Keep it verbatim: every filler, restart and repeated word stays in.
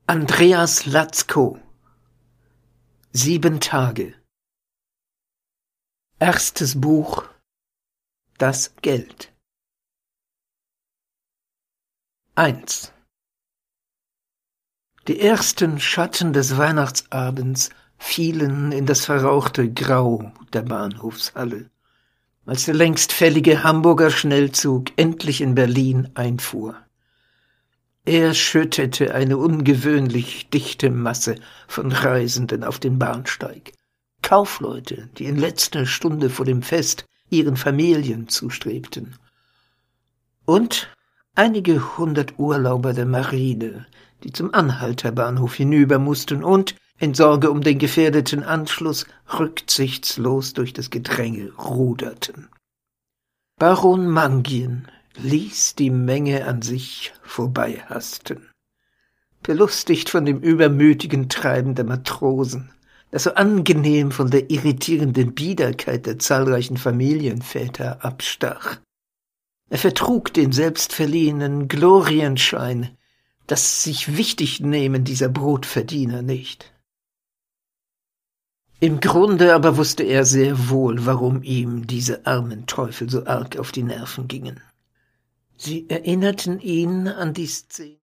Andreas Latzko. Sieben Tage. Erstes Buch. Das Geld. eins. Die ersten Schatten des Weihnachtsabends fielen in das verrauchte Grau der Bahnhofshalle, als der längst fällige Hamburger Schnellzug endlich in Berlin einfuhr. Er schüttete eine ungewöhnlich dichte Masse von Reisenden auf den Bahnsteig. Kaufleute, die in letzter Stunde vor dem Fest ihren Familien zustrebten. Und einige hundert Urlauber der Marine, die zum Anhalterbahnhof hinüber mussten und, in Sorge um den gefährdeten Anschluss, rücksichtslos durch das Gedränge ruderten. Baron Mangien ließ die Menge an sich vorbeihasten. Belustigt von dem übermütigen Treiben der Matrosen, das so angenehm von der irritierenden Biederkeit der zahlreichen Familienväter abstach. Er vertrug den selbstverliehenen Glorienschein, das sich Wichtignehmen dieser Brotverdiener nicht. Im Grunde aber wusste er sehr wohl, warum ihm diese armen Teufel so arg auf die Nerven gingen. Sie erinnerten ihn an die Szene